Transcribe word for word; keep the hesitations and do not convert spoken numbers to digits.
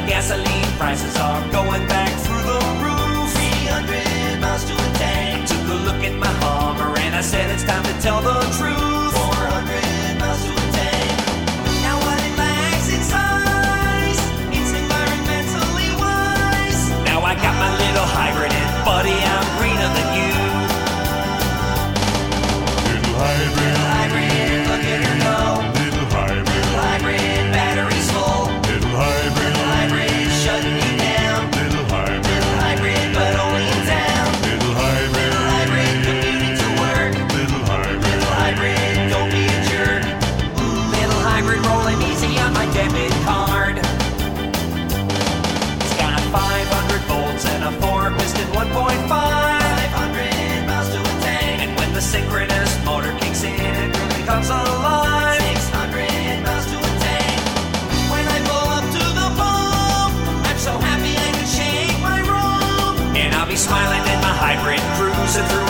gasoline prices are going back through the roof. three hundred miles to a tank. Took a look at my Hummer and I said it's time to tell the truth. four hundred miles to a tank. Now while it lacks its size, it's environmentally wise. Now I got my little hybrid and buddy, I'm greener than you. Little hybrid, Little hybrid, look at her go. little hybrid, Little hybrid, battery's full. little hybrid, Little hybrid, shutting you down. little hybrid, Little hybrid, but only in town. little hybrid, Little hybrid, commuting to work. little hybrid, Little hybrid, don't be a jerk. Little hybrid rolling easy on my debit card. It's got five hundred volts and a four piston one point five. five hundred miles to a tank. And when the synchronous motor kicks in, it really comes alive. six hundred miles to a tank. When I pull up to the pump, I'm so happy I can shake my rump. And I'll be smiling in my hybrid, cruising through